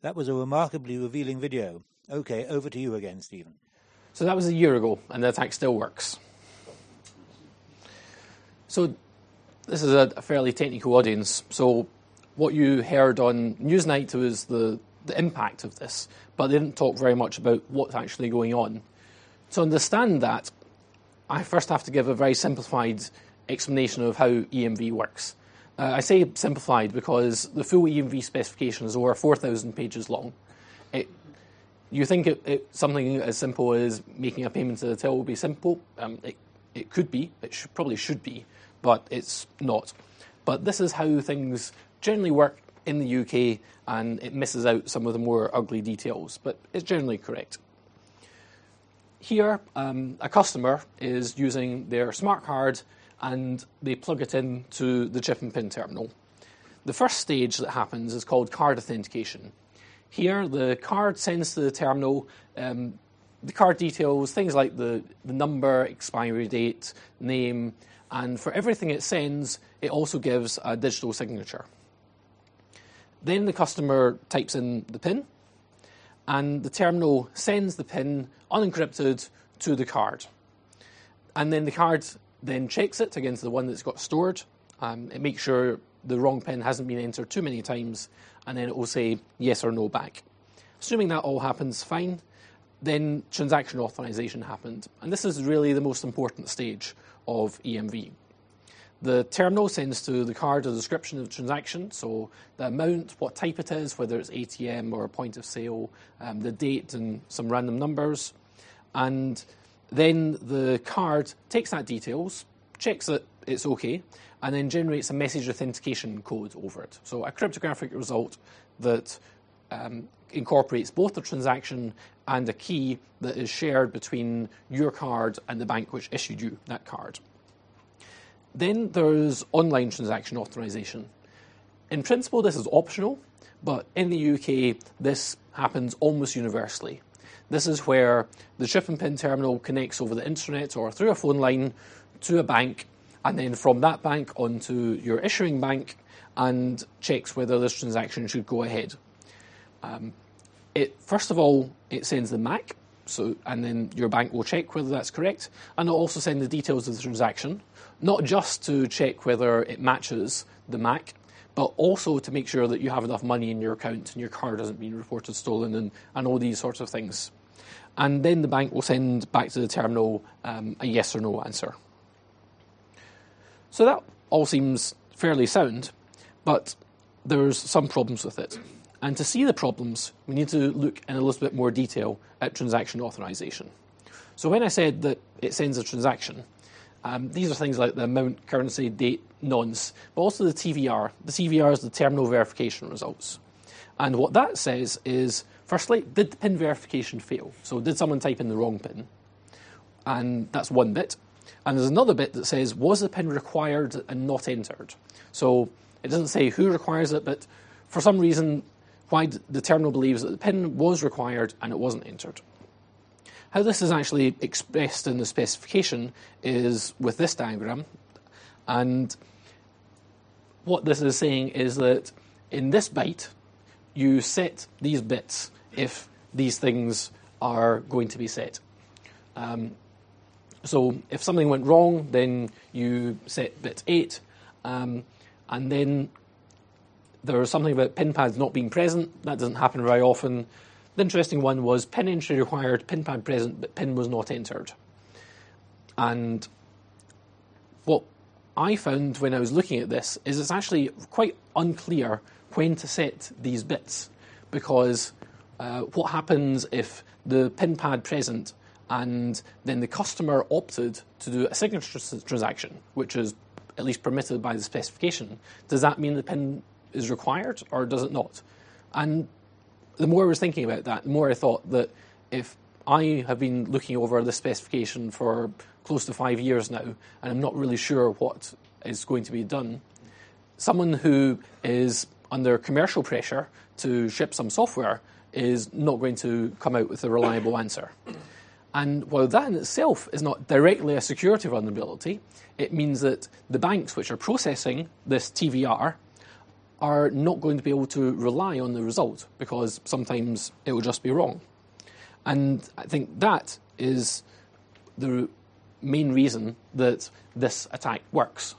That was a remarkably revealing video. Okay, over to you again, Stephen. So that was a year ago, and the attack still works. So this is a fairly technical audience. So what you heard on Newsnight was the impact of this, but they didn't talk very much about what's actually going on. To understand that, I first have to give a very simplified explanation of how EMV works. I say simplified because the full EMV specification is over 4,000 pages long. You think something as simple as making a payment to the till will be simple? It could be. It probably should be, but it's not. But this is how things generally work in the UK, and it misses out some of the more ugly details, but it's generally correct. Here, a customer is using their smart card and they plug it into the chip and PIN terminal. The first stage that happens is called card authentication. Here, the card sends to the terminal the card details, things like the number, expiry date, name, and for everything it sends, it also gives a digital signature. Then the customer types in the PIN, and the terminal sends the PIN unencrypted to the card. And then the card then checks it against the one that's got stored. It makes sure the wrong PIN hasn't been entered too many times, and then it will say yes or no back. Assuming that all happens fine, then transaction authorization happened. And this is really the most important stage of EMV. The terminal sends to the card a description of the transaction, so the amount, what type it is, whether it's ATM or a point of sale, the date and some random numbers. And then the card takes that details, checks that it's okay, and then generates a message authentication code over it. So a cryptographic result that incorporates both the transaction and a key that is shared between your card and the bank which issued you that card. Then there's online transaction authorization. In principle, this is optional, but in the UK, this happens almost universally. This is where the chip and PIN terminal connects over the internet or through a phone line to a bank, and then from that bank onto your issuing bank and checks whether this transaction should go ahead. First of all, it sends the MAC, and then your bank will check whether that's correct, and it'll also send the details of the transaction, not just to check whether it matches the MAC, but also to make sure that you have enough money in your account and your card hasn't been reported stolen and all these sorts of things. And then the bank will send back to the terminal a yes or no answer. So that all seems fairly sound, but there's some problems with it. And to see the problems, we need to look in a little bit more detail at transaction authorization. So when I said that it sends a transaction, these are things like the amount, currency, date, nonce, but also the TVR. The TVR is the terminal verification results. And what that says is, firstly, did the PIN verification fail? So did someone type in the wrong PIN? And that's one bit. And there's another bit that says, was the PIN required and not entered? So it doesn't say who requires it, but for some reason, why the terminal believes that the PIN was required and it wasn't entered. How this is actually expressed in the specification is with this diagram. And what this is saying is that in this byte, you set these bits if these things are going to be set. So if something went wrong, then you set bit 8, and then there was something about PIN pads not being present. That doesn't happen very often. The interesting one was PIN entry required, PIN pad present, but PIN was not entered. And what I found when I was looking at this is it's actually quite unclear when to set these bits, because what happens if the PIN pad present and then the customer opted to do a signature transaction, which is at least permitted by the specification? Does that mean the PIN is required or does it not? And the more I was thinking about that, the more I thought that if I have been looking over the specification for close to 5 years now, and I'm not really sure what is going to be done, someone who is under commercial pressure to ship some software is not going to come out with a reliable answer. And while that in itself is not directly a security vulnerability, it means that the banks which are processing this TVR are not going to be able to rely on the result because sometimes it will just be wrong. And I think that is the main reason that this attack works.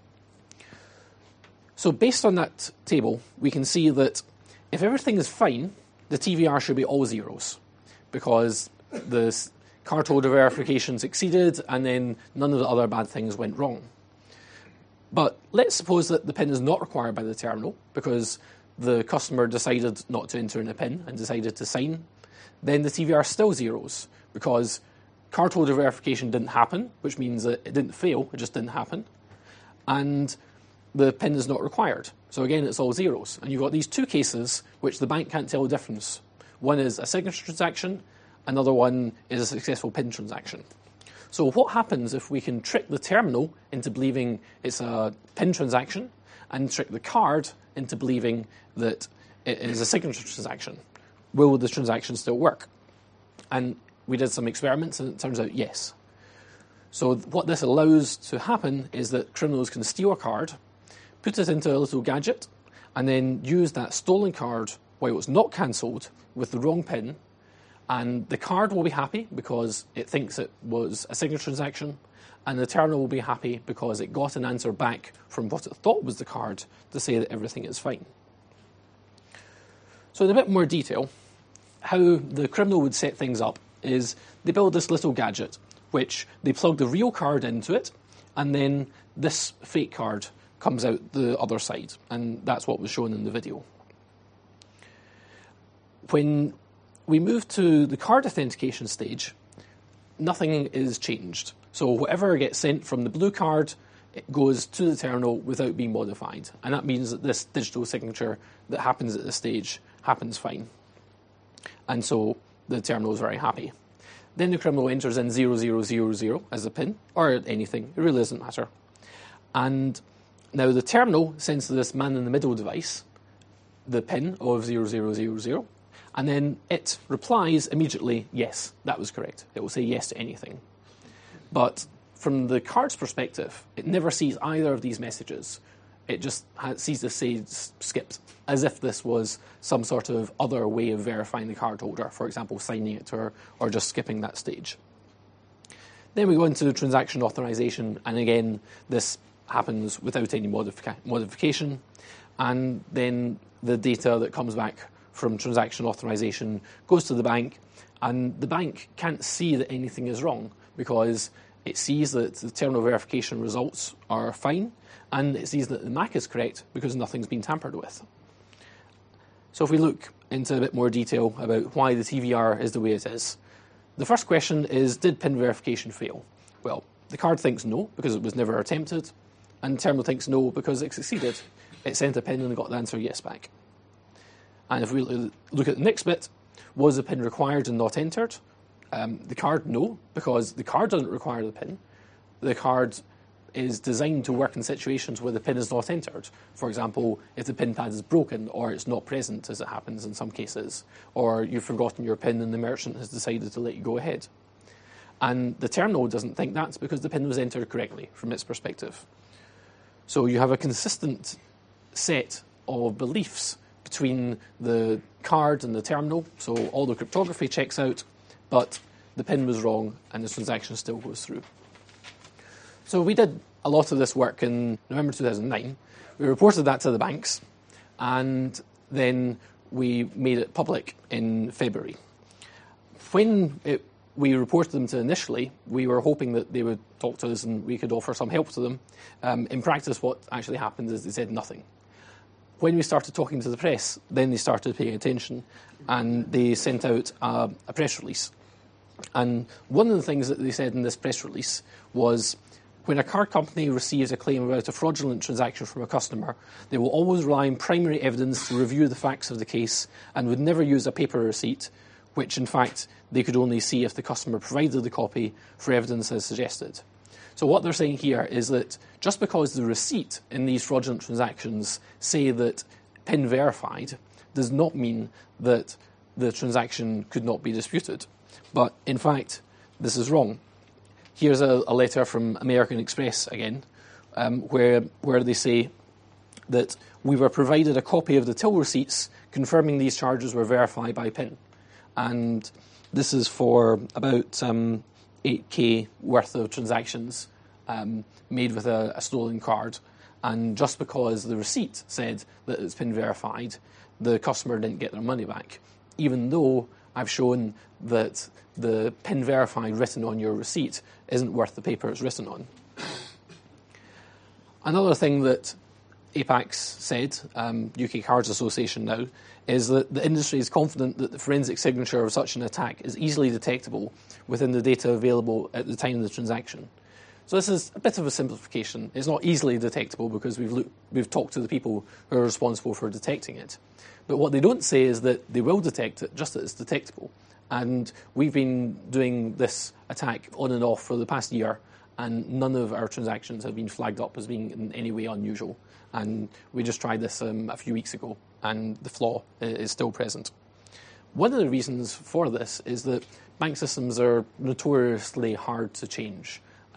So based on that table, we can see that if everything is fine, the TVR should be all zeros because the cardholder verification succeeded and then none of the other bad things went wrong. But let's suppose that the PIN is not required by the terminal because the customer decided not to enter in a PIN and decided to sign. Then the TVR still zeros because cardholder verification didn't happen, which means that it didn't fail, it just didn't happen. And the PIN is not required. So again, it's all zeros. And you've got these two cases which the bank can't tell the difference. One is a signature transaction, another one is a successful PIN transaction. So what happens if we can trick the terminal into believing it's a PIN transaction and trick the card into believing that it is a signature transaction? Will the transaction still work? And we did some experiments and it turns out yes. So what this allows to happen is that criminals can steal a card, put it into a little gadget, and then use that stolen card while it's not cancelled with the wrong PIN, and the card will be happy because it thinks it was a signature transaction, and the terminal will be happy because it got an answer back from what it thought was the card to say that everything is fine. So in a bit more detail, how the criminal would set things up is they build this little gadget which they plug the real card into it, and then this fake card comes out the other side, and that's what was shown in the video. When we move to the card authentication stage, nothing is changed. So whatever gets sent from the blue card, it goes to the terminal without being modified, and that means that this digital signature that happens at this stage happens fine. And so the terminal is very happy. Then the criminal enters in 0000 as a PIN, or anything, it really doesn't matter. And now the terminal sends to this man-in-the-middle device the PIN of 0000, and then it replies immediately, yes, that was correct. It will say yes to anything. But from the card's perspective, it never sees either of these messages. It just sees the say skipped, as if this was some sort of other way of verifying the cardholder, for example, signing it or just skipping that stage. Then we go into transaction authorization, and again, this happens without any modification, and then the data that comes back from transaction authorization goes to the bank, and the bank can't see that anything is wrong because it sees that the terminal verification results are fine, and it sees that the MAC is correct because nothing's been tampered with. So if we look into a bit more detail about why the TVR is the way it is, the first question is, did PIN verification fail? Well, the card thinks no because it was never attempted, and the terminal thinks no because it succeeded. It sent a PIN and got the answer yes back. And if we look at the next bit, was the PIN required and not entered? The card, no, because the card doesn't require the PIN. The card is designed to work in situations where the PIN is not entered. For example, if the PIN pad is broken or it's not present, as it happens in some cases, or you've forgotten your PIN and the merchant has decided to let you go ahead. And the terminal doesn't think that's because the PIN was entered correctly from its perspective. So you have a consistent set of beliefs between the card and the terminal, so all the cryptography checks out, but the PIN was wrong and the transaction still goes through. So we did a lot of this work in November 2009. We reported that to the banks, and then we made it public in February. When we reported them to initially, we were hoping that they would talk to us and we could offer some help to them. In practice, what actually happened is they said nothing. When we started talking to the press, then they started paying attention, and they sent out a press release. And one of the things that they said in this press release was, when a card company receives a claim about a fraudulent transaction from a customer, they will always rely on primary evidence to review the facts of the case and would never use a paper receipt, which in fact they could only see if the customer provided the copy for evidence as suggested. So what they're saying here is that just because the receipt in these fraudulent transactions say that PIN verified does not mean that the transaction could not be disputed. But in fact, this is wrong. Here's a letter from American Express again, where they say, that we were provided a copy of the till receipts confirming these charges were verified by PIN. And this is for about 8k worth of transactions made with a stolen card. And just because the receipt said that it's PIN verified, the customer didn't get their money back, even though I've shown that the PIN verified written on your receipt isn't worth the paper it's written on. Another thing that Apax said, UK Cards Association now, is that the industry is confident that the forensic signature of such an attack is easily detectable within the data available at the time of the transaction. So this is a bit of a simplification. It's not easily detectable because we've talked to the people who are responsible for detecting it. But what they don't say is that they will detect it, just that it's detectable. And we've been doing this attack on and off for the past year, and none of our transactions have been flagged up as being in any way unusual. And we just tried this a few weeks ago, and the flaw is still present. One of the reasons for this is that bank systems are notoriously hard to change.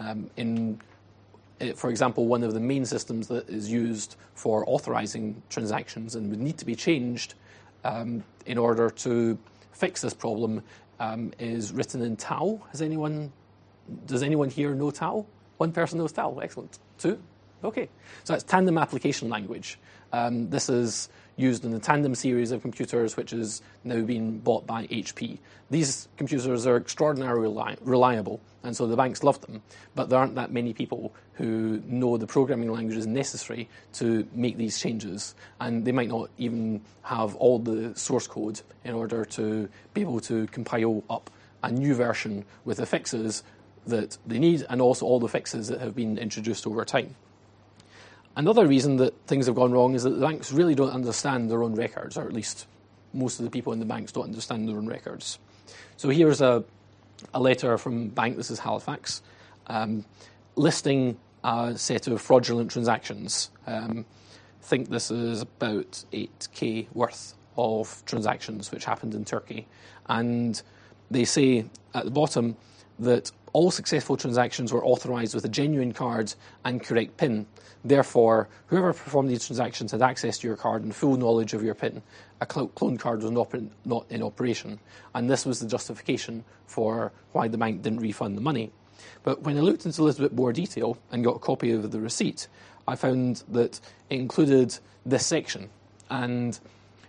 For example, one of the main systems that is used for authorizing transactions and would need to be changed in order to fix this problem is written in TAL. Does anyone here know TAL? One person knows TAL. Excellent. Two? Okay. So that's Tandem Application Language. This is used in the Tandem series of computers, which is now being bought by HP. These computers are extraordinarily reliable, and so the banks love them, but there aren't that many people who know the programming languages necessary to make these changes, and they might not even have all the source code in order to be able to compile up a new version with the fixes that they need, and also all the fixes that have been introduced over time. Another reason that things have gone wrong is that the banks really don't understand their own records, or at least most of the people in the banks don't understand their own records. So here's a letter from bank, this is Halifax, listing a set of fraudulent transactions. I think this is about 8k worth of transactions which happened in Turkey. And they say at the bottom that all successful transactions were authorised with a genuine card and correct PIN. Therefore, whoever performed these transactions had access to your card and full knowledge of your PIN. A cloned card was not in operation. And this was the justification for why the bank didn't refund the money. But when I looked into a little bit more detail and got a copy of the receipt, I found that it included this section. And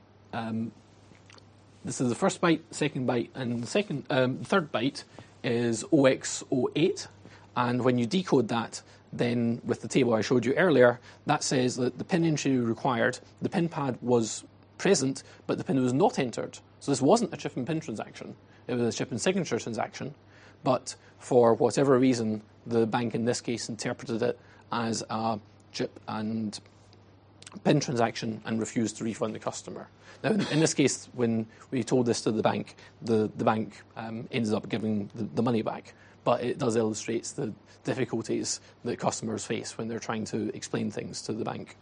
this is the first byte, second byte, and the third byte is OX08. And when you decode that, then with the table I showed you earlier, that says that the PIN entry required, the PIN pad was present, but the PIN was not entered. So this wasn't a chip and PIN transaction. It was a chip and signature transaction. But for whatever reason, the bank in this case interpreted it as a chip and PIN transaction and refused to refund the customer. Now, in this case, when we told this to the bank ended up giving the money back. But it does illustrate the difficulties that customers face when they're trying to explain things to the bank.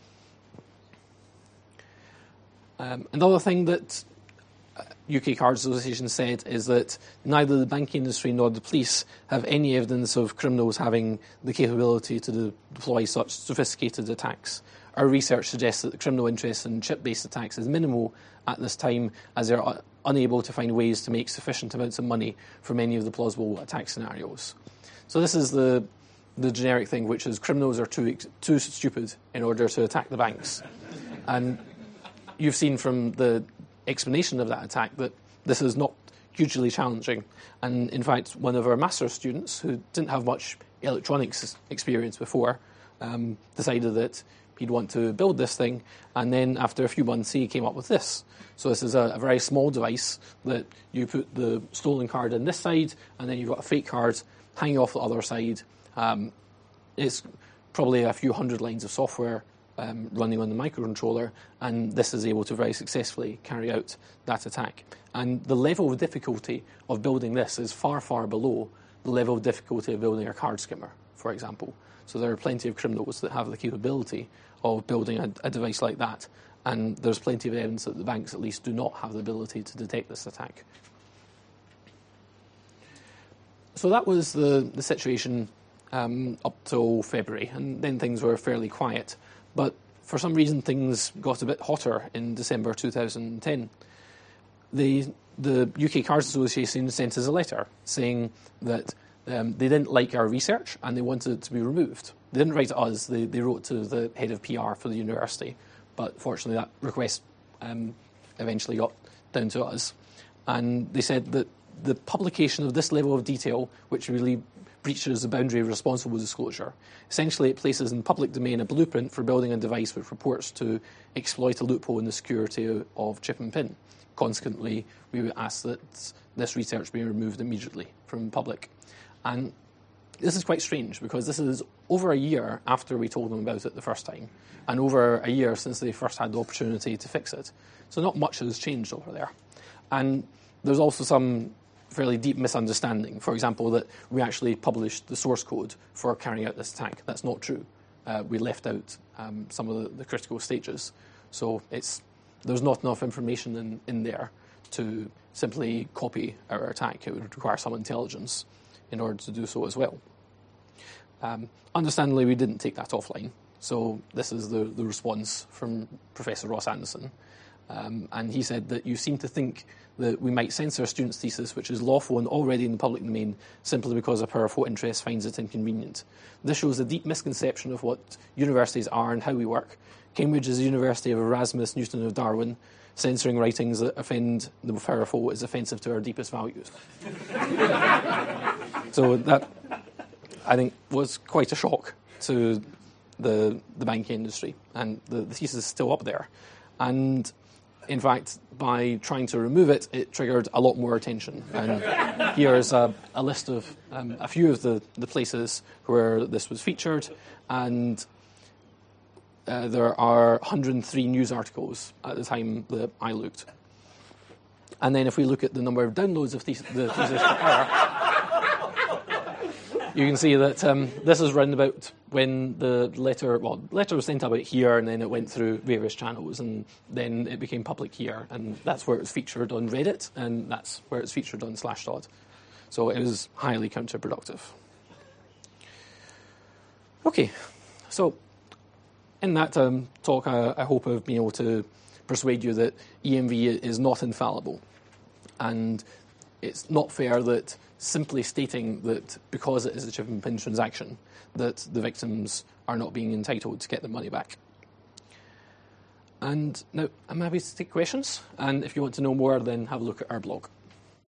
Another thing that UK Cards Association said is that neither the banking industry nor the police have any evidence of criminals having the capability to deploy such sophisticated attacks. Our research suggests that the criminal interest in chip-based attacks is minimal at this time, as they're unable to find ways to make sufficient amounts of money from any of the plausible attack scenarios. So this is the generic thing, which is criminals are too stupid in order to attack the banks. And you've seen from the explanation of that attack that this is not hugely challenging. And in fact, one of our master's students, who didn't have much electronics experience before, decided that he'd want to build this thing, and then after a few months he came up with this. So this is a very small device that you put the stolen card in this side, and then you've got a fake card hanging off the other side. It's probably a few hundred lines of software running on the microcontroller, and this is able to very successfully carry out that attack. And the level of difficulty of building this is far, far below the level of difficulty of building a card skimmer, for example. So there are plenty of criminals that have the capability of building a device like that, and there's plenty of evidence that the banks at least do not have the ability to detect this attack. So that was the situation up till February, and then things were fairly quiet. But for some reason, things got a bit hotter in December 2010. The UK Cards Association sent us a letter saying that they didn't like our research and they wanted it to be removed. They didn't write to us, they wrote to the head of PR for the university, but fortunately that request eventually got down to us. And they said that the publication of this level of detail, which really breaches the boundary of responsible disclosure, essentially it places in public domain a blueprint for building a device which purports to exploit a loophole in the security of chip and pin. Consequently, we would ask that this research be removed immediately from public. And this is quite strange because this is over a year after we told them about it the first time and over a year since they first had the opportunity to fix it. So not much has changed over there. And there's also some fairly deep misunderstanding. For example, that we actually published the source code for carrying out this attack. That's not true. We left out some of the critical stages. So there's not enough information in there to simply copy our attack. It would require some intelligence in order to do so as well. Understandably, we didn't take that offline. So this is the response from Professor Ross Anderson. And he said that you seem to think that we might censor a student's thesis, which is lawful and already in the public domain, simply because a powerful interest finds it inconvenient. This shows a deep misconception of what universities are and how we work. Cambridge is a university of Erasmus, Newton, of Darwin. Censoring writings that offend the powerful is offensive to our deepest values. So that, I think, was quite a shock to the banking industry, and the thesis is still up there. And in fact, by trying to remove it, it triggered a lot more attention. And here's a list of a few of the places where this was featured, and there are 103 news articles at the time that I looked. And then if we look at the number of downloads of the thesis per hour, you can see that this is round about when the letter was sent out here, and then it went through various channels, and then it became public here, and that's where it was featured on Reddit, and that's where it's featured on Slashdot. So it was highly counterproductive. Okay, so in that talk, I hope I've been able to persuade you that EMV is not infallible, and it's not fair that simply stating that because it is a chip and pin transaction, that the victims are not being entitled to get the money back. And now I'm happy to take questions, and if you want to know more, then have a look at our blog.